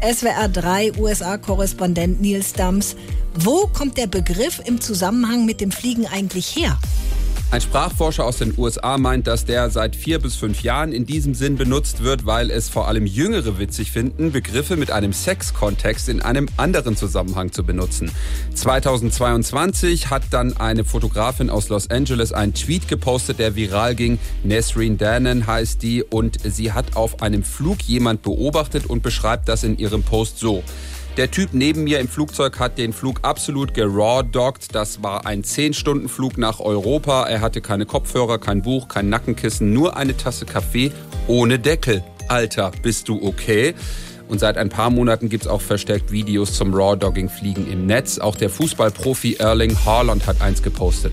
SWR 3 USA-Korrespondent Nils Dams. Wo kommt der Begriff im Zusammenhang mit dem Fliegen eigentlich her? Ein Sprachforscher aus den USA meint, dass der seit 4 bis 5 Jahren in diesem Sinn benutzt wird, weil es vor allem Jüngere witzig finden, Begriffe mit einem Sexkontext in einem anderen Zusammenhang zu benutzen. 2022 hat dann eine Fotografin aus Los Angeles einen Tweet gepostet, der viral ging. Nesreen Danan heißt die und sie hat auf einem Flug jemand beobachtet und beschreibt das in ihrem Post so: Der Typ neben mir im Flugzeug hat den Flug absolut gerawdogged. Das war ein 10-Stunden-Flug nach Europa. Er hatte keine Kopfhörer, kein Buch, kein Nackenkissen, nur eine Tasse Kaffee ohne Deckel. Alter, bist du okay? Und seit ein paar Monaten gibt es auch verstärkt Videos zum Rawdogging-Fliegen im Netz. Auch der Fußballprofi Erling Haaland hat eins gepostet.